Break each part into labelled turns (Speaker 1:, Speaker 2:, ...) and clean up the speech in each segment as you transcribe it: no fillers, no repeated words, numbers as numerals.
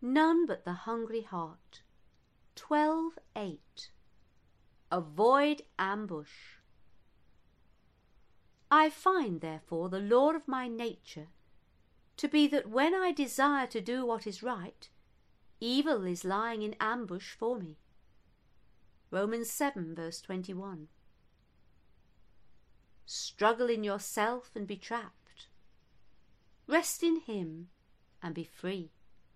Speaker 1: None but the hungry heart. 12:8. Avoid ambush. I find, therefore, the law of my nature to be that when I desire to do what is right, evil is lying in ambush for me. Romans 7 verse 21. Struggle in yourself and be trapped. Rest in him and be free.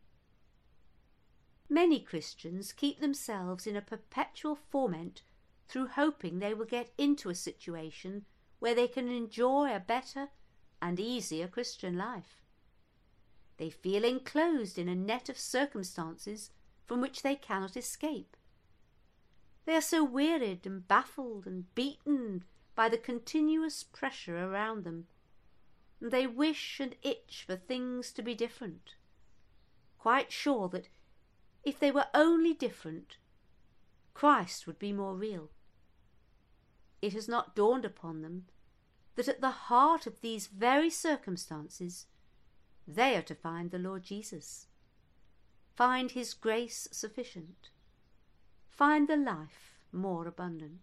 Speaker 1: Many Christians keep themselves in a perpetual ferment through hoping they will get into a situation where they can enjoy a better and easier Christian life. They feel enclosed in a net of circumstances from which they cannot escape. They are so wearied and baffled and beaten by the continuous pressure around them, and they wish and itch for things to be different, quite sure that if they were only different, Christ would be more real. It has not dawned upon them that at the heart of these very circumstances they are to find the Lord Jesus, find his grace sufficient, find the life more abundant.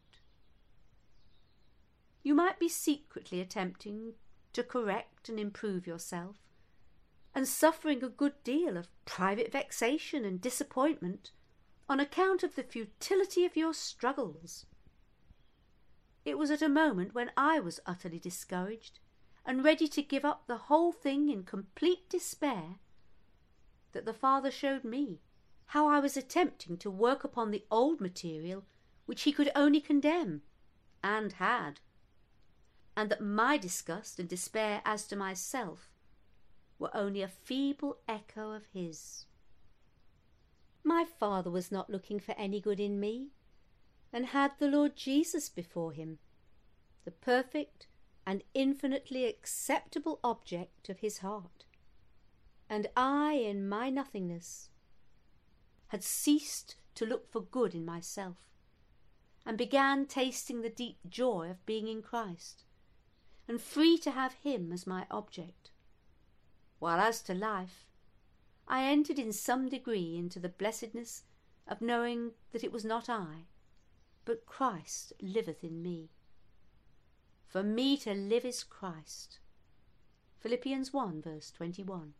Speaker 1: You might be secretly attempting to correct and improve yourself, and suffering a good deal of private vexation and disappointment on account of the futility of your struggles. It was at a moment when I was utterly discouraged and ready to give up the whole thing in complete despair that the Father showed me how I was attempting to work upon the old material which he could only condemn, and had, and that my disgust and despair as to myself were only a feeble echo of his. My Father was not looking for any good in me, and had the Lord Jesus before him, the perfect and infinitely acceptable object of his heart. And I, in my nothingness, had ceased to look for good in myself, and began tasting the deep joy of being in Christ, and free to have him as my object. While as to life, I entered in some degree into the blessedness of knowing that it was not I, but Christ liveth in me. For me to live is Christ. Philippians 1 verse 21.